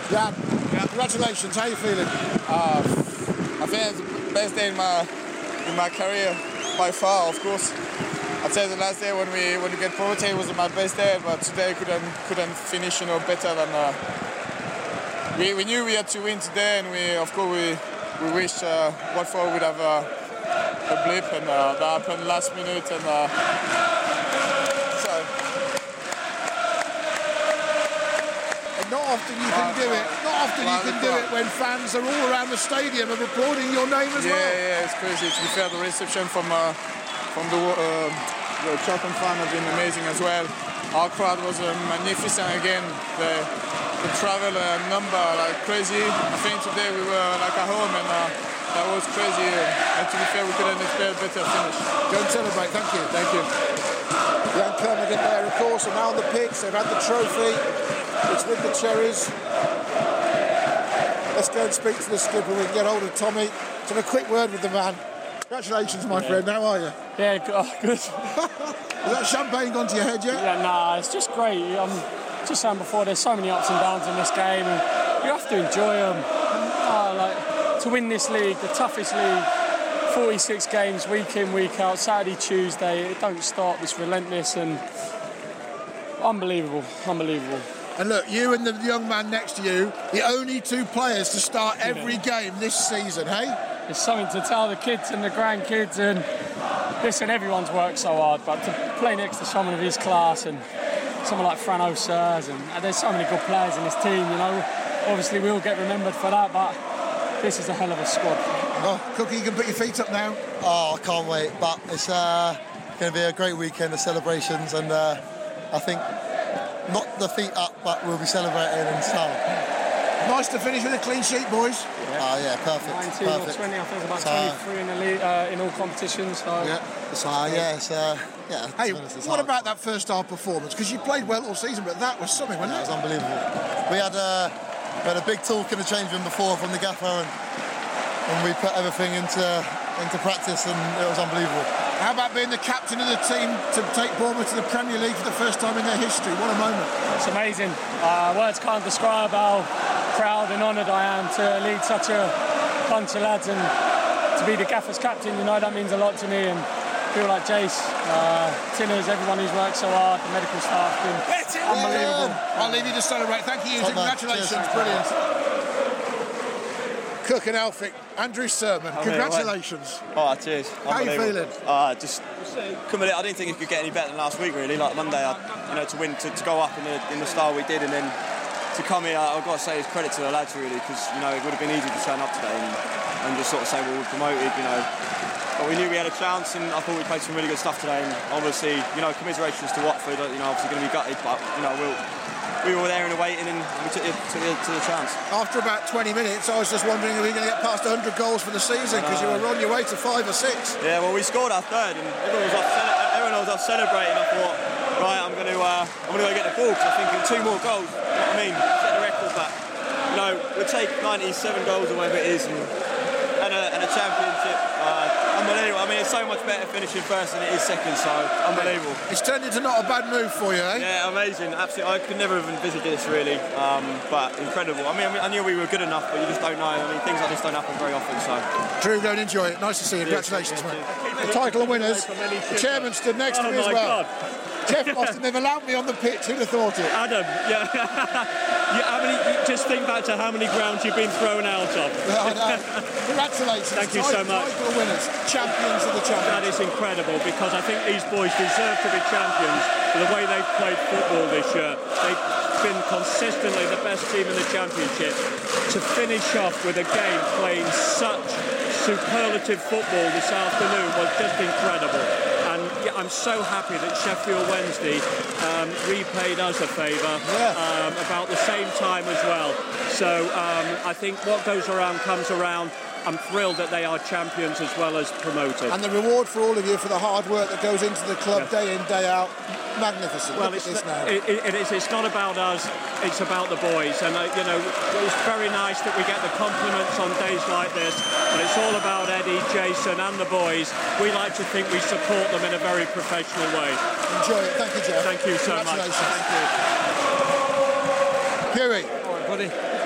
Yeah. Congratulations. How are you feeling? I think it's the best day in my career by far. Of course, I'd say the last day when we get promoted was my best day, but today couldn't finish better than. We knew we had to win today, and we wish Watford would have a blip, and that happened last minute, and not often you can do it. Not often you can do it when fans are all around the stadium and applauding your name as well. Yeah, it's crazy. To be fair, the reception from the Charlton fan has been amazing as well. Our crowd was magnificent again. The travel number crazy. I think today we were at home, and that was crazy. And to be fair, we couldn't expect a better finish. Go and celebrate. Thank you. Thank you. Jan Kermorgant there, of course, and now on the pitch. They've had the trophy. It's with the Cherries. Let's go and speak to the skipper. We can get hold of Tommy. Just have a quick word with the man. Congratulations, my friend. How are you? Yeah, good. Has that champagne gone to your head yet? Yeah, nah, it's just great. I'm just saying before, there's so many ups and downs in this game, and you have to enjoy them. To win this league, the toughest league, 46 games, week in, week out, Saturday, Tuesday, it don't stop. It's relentless and unbelievable. And look, you and the young man next to you, the only two players to start every game this season, hey? It's something to tell the kids and the grandkids, and listen, everyone's worked so hard, but to play next to someone of his class and someone like Fran O'Surs, and there's so many good players in this team, obviously we all get remembered for that, but this is a hell of a squad. Oh, Cookie, you can put your feet up now. Oh, I can't wait, but it's going to be a great weekend of celebrations, and I think not the feet up, but we'll be celebrating in style. Nice to finish with a clean sheet, boys. Yeah, perfect. 19 or 20, I think about 23 in the league, in all competitions. So. Hey, what about that first half performance? Because you played well all season, but that was something, wasn't it? It was unbelievable. We had a big talk in the change room before from the gaffer, and we put everything into practice, and it was unbelievable. How about being the captain of the team to take Bournemouth to the Premier League for the first time in their history? What a moment. It's amazing. Words can't describe how proud and honoured I am to lead such a bunch of lads, and to be the gaffer's captain, that means a lot to me, and people like Jace, Tinners, everyone who's worked so hard, the medical staff, been unbelievable. I'll leave you to celebrate. Thank you, Eugene. Congratulations. Cheers. Brilliant. Cook and Elphick, Andrew Sermon, congratulations. Cheers. How are you feeling? Just couldn't believe, I didn't think it could get any better than last week, really. Like Monday, to win, to go up in the style we did, and then to come here, I've got to say it's credit to the lads, really, because it would have been easy to turn up today and just sort of say, well, we're promoted, But we knew we had a chance, and I thought we played some really good stuff today. And obviously, commiserations to Watford. Obviously going to be gutted, but we were there in the waiting, and we took it to the chance. After about 20 minutes, I was just wondering if we were going to get past 100 goals for the season, because you were on your way to 5 or 6. Yeah, well, we scored our third, and everyone was off celebrating. I thought, right, I'm going to go get the ball, because I'm thinking 2 more goals. Set the record back. We'll take 97 goals or whatever it is, and a championship. Unbelievable. It's so much better finishing first than it is second, so unbelievable. It's turned into not a bad move for you, eh? Yeah, amazing. Absolutely. I could never have envisaged this, really, but incredible. I knew we were good enough, but you just don't know. Things like this don't happen very often, so. Drew, go and enjoy it. Nice to see you. Congratulations, mate. The title winners. The chairman stood next to me as well. God. Jeff Austin, they've allowed me on the pitch. Who'd have thought it? Adam, just think back to how many grounds you've been thrown out of. Congratulations. Thank you so much. Title winners, champions of the champions. That is incredible, because I think these boys deserve to be champions for the way they've played football this year. They've been consistently the best team in the championship. To finish off with a game playing such superlative football this afternoon was just incredible. And I'm so happy that Sheffield Wednesday repaid us a favour about the same time as well. So I think what goes around comes around. I'm thrilled that they are champions as well as promoted. And the reward for all of you for the hard work that goes into the club day in, day out, magnificent. Well, Look at this now. It is. It's not about us. It's about the boys. And it's very nice that we get the compliments on days like this. But it's all about Eddie, Jason, and the boys. We like to think we support them in a very professional way. Enjoy it. Thank you, Jeff. Thank you so much. Congratulations. Thank you. Huey. All right, buddy.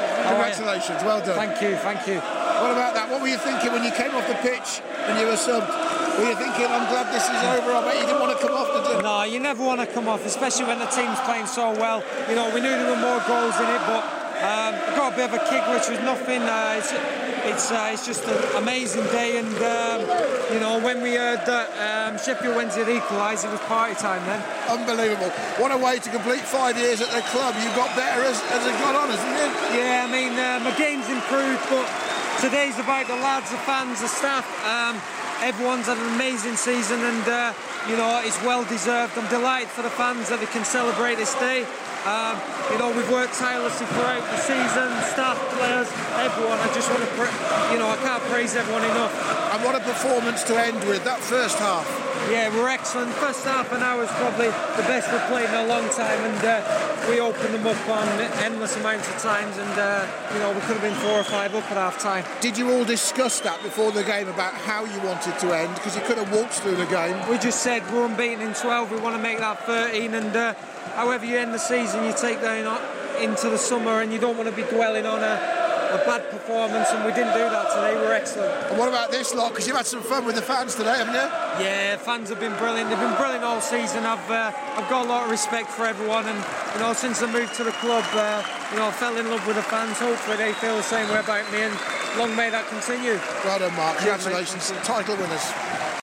Congratulations, well done. Thank you. What about that? What were you thinking when you came off the pitch and you were subbed? Were you thinking, I'm glad this is over? I bet you didn't want to come off, did you? No, you never want to come off, especially when the team's playing so well. You know, we knew there were more goals in it, but I got a bit of a kick, which was nothing. It's just an amazing day, and you know, when we heard that Sheffield Wednesday had equalised, it was party time then. Unbelievable. What a way to complete 5 years at the club. You got better as it got on, hasn't it? Yeah, I mean, my game's improved, but today's about the lads, the fans, the staff. Everyone's had an amazing season, and you know, it's well deserved. I'm delighted for the fans that they can celebrate this day. You know, we've worked tirelessly throughout the season, staff, players, everyone. I just want to, I can't praise everyone enough. And what a performance to end with, that first half. Yeah, we're excellent. First half an hour is probably the best we've played in a long time, and we opened them up on endless amounts of times, and you know, we could have been 4 or 5 up at half time. Did you all discuss that before the game about how you wanted to end? Because you could have waltzed through the game. We just said we're unbeaten in 12, we want to make that 13, and however you end the season, you take that into the summer, and you don't want to be dwelling on a bad performance, and we didn't do that today. We're excellent. And what about this lot? Because you've had some fun with the fans today, haven't you? Yeah, fans have been brilliant. They've been brilliant all season. I've got a lot of respect for everyone, and you know, since I moved to the club, you know, I fell in love with the fans. Hopefully they feel the same way about me, and long may that continue. Well done, Mark. Congratulations. Title winners.